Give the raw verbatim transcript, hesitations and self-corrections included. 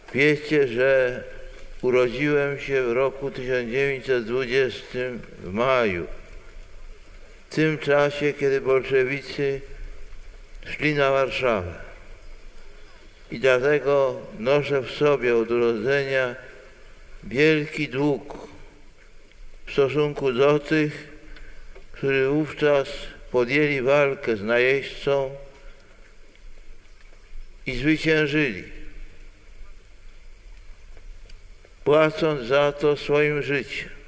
Wiecie, że urodziłem się w roku tysiąc dziewięćset dwudziestym w maju, w tym czasie, kiedy bolszewicy szli na Warszawę. I dlatego noszę w sobie od urodzenia wielki dług w stosunku do tych, którzy wówczas podjęli walkę z najeźdźcą i zwyciężyli, płacąc za to swoim życiem.